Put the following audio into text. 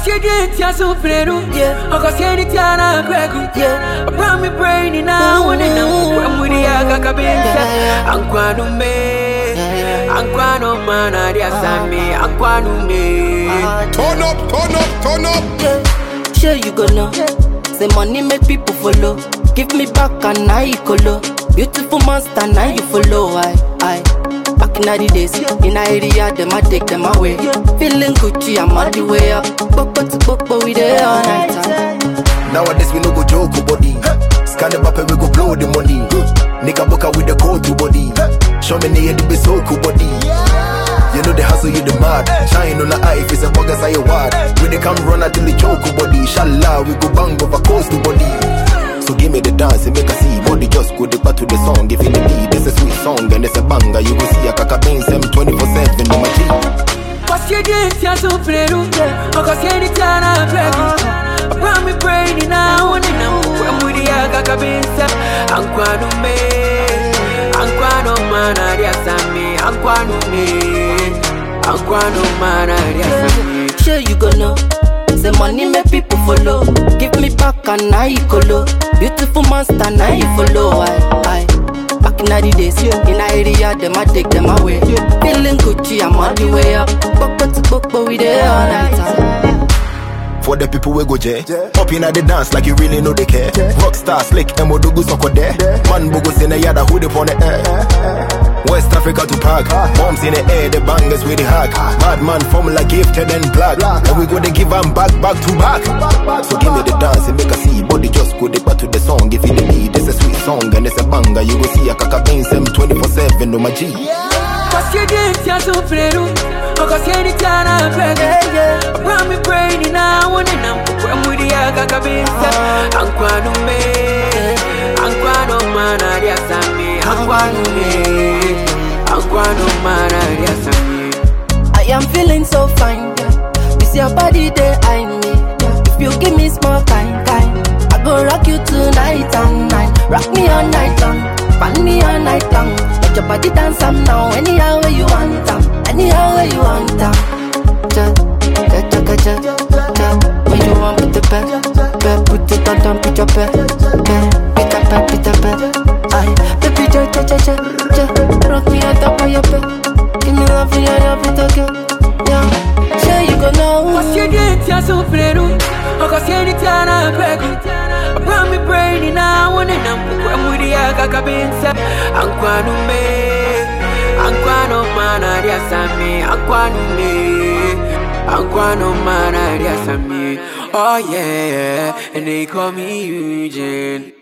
Pasiencia superu, yeah. Okasieni tiana kwegu, yeah. Abrami brain na wonena, wamuri akabenza. Ankwanu me, ankwano mana dia sami, ankwanu me. Turn up. Yeah. Sure you go know. Say money make people follow. Give me back and I colo. Beautiful monster now you follow. I. Back in the days, in the area, them I take them away. Feeling Gucci, I'm all the way up. Boko to boko, we there all night time. Nowadays we no go joke body. Scan the map and we go blow the money. Nigga boka with the cold to body. Show me near the so cool body. You know the hustle, you the mad. Shine on the eye, if it's a bugger, say a word. We they come run until the choke body. Inshallah, we go bang over coast to body. So give me the dance and make a see. Body just go back to the song. If it the beat, it's a sweet song and it's a banger. You go see a kakabin, 24/7 on my G. Pasiencia superu, okasieni tiana kwegu. Abrami brain na wonena, wamuri akabenza. Ankwanu me, ankwano mana dia sami, ankwanu me, ankwano mana dia sami. Sure you go know. Say money make people follow. Give me back and I colo. Beautiful monster now you follow. I. Back in the days, in the area, them I take them away. Feeling Gucci, I'm all the way up. Boko to boko, we there all night time. For the people we go J, up in the dance like you really know they care. Rockstar slick, Emodogu soko there. Man bogo sene yada hood upon the air. West Africa to park, bombs in the air, the bangers with the hack. Bad man formula gifted and black, and we go to give them back to back. So give me the dance and make a see. Body just go back to the song. If it the beat, it's a sweet song and it's a banger. You go see a kakabin 24/7 on my G. Pasiencia superu, okasieni tiana kwegu. Abrami brain na wonena, wamuri akabenza. Ankwanu me, ankwano mana dia sami, ankwanu me, ankwano mana dia sami. I am feeling so fine, yeah. With your body there, I me. If you give me small kind, I go rock you tonight and night. Rock me all night long, fan me all night long. Let your body dance some now, anyhow where you want them, anyhow where you want them. When you want put the bed, put it on, put your bed, put the bed. Aye, baby, rock me on top of your bed. Give me love in your bed again. Yeah, sure you go know. Pasiencia superu, okasieni tiana kwegu. Abrami brain na wonena, wamuri akabenza. Ankwanu me, ankwano mana dia sami, ankwanu me, ankwano mana dia sami. Oh yeah, and they call me Eugene.